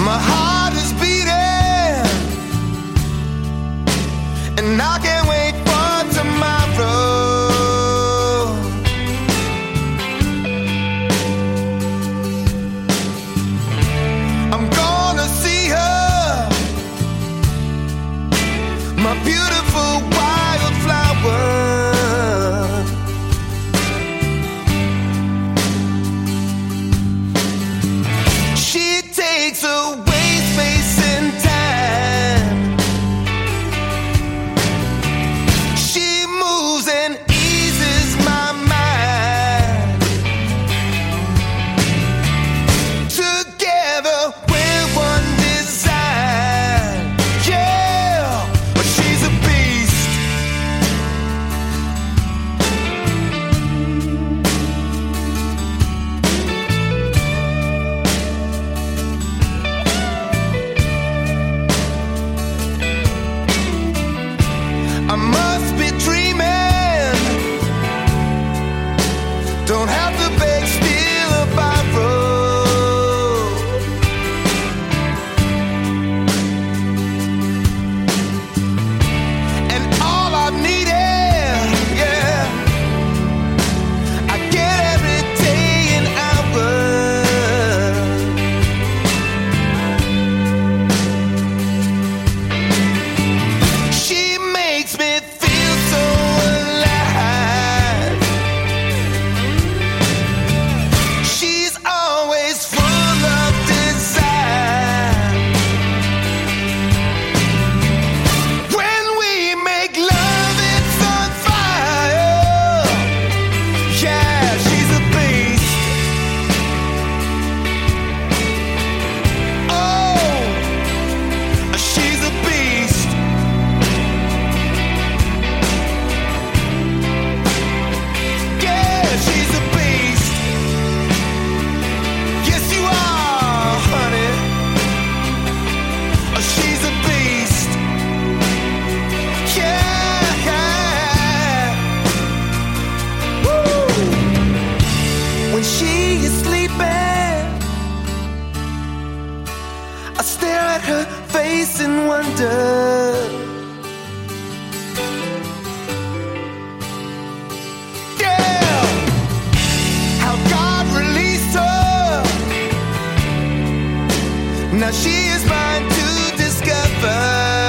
My heart is beating, and I can't wait for tomorrow. I'm gonna see her, my beautiful wildflower. She takes away space and time. She moves and eases my mind. Together we're one design. Yeah, but she's a beast. I must be dreaming. Don't have to beg, steal or borrow. And all I've needed, yeah, I get every day and hour. She makes me feel so alive. She's always full of desire. When we make love, it's on fire. Yeah, she's a beast. Oh, she's a beast. Yeah, she's a beast. Yes, you are, honey. She's a beast. Yeah. Woo. When she is sleeping, I stare at her face and wonder. Yeah, how God released her. Now she is mine to discover.